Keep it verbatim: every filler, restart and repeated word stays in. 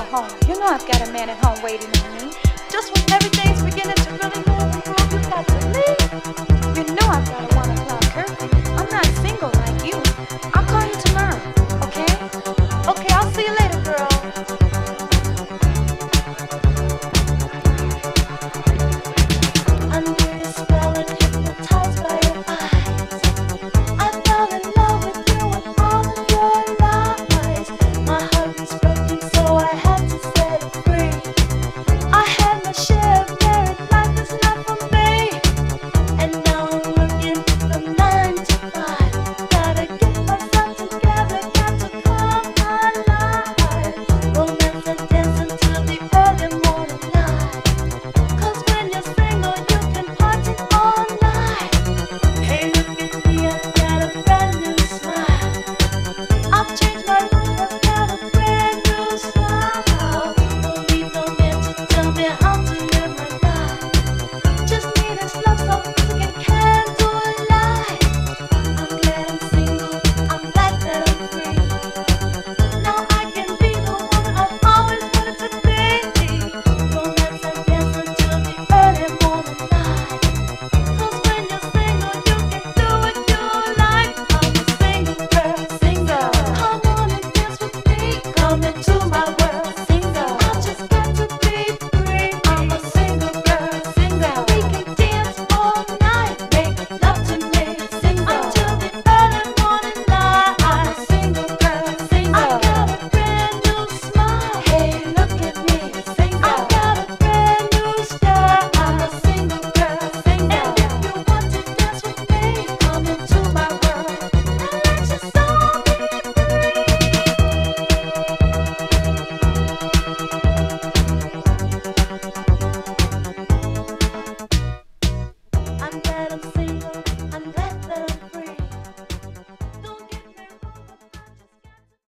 home. You know I've got a man at home waiting on me. Just when everything's beginning to really move and groove, you got to leave. You know I've got a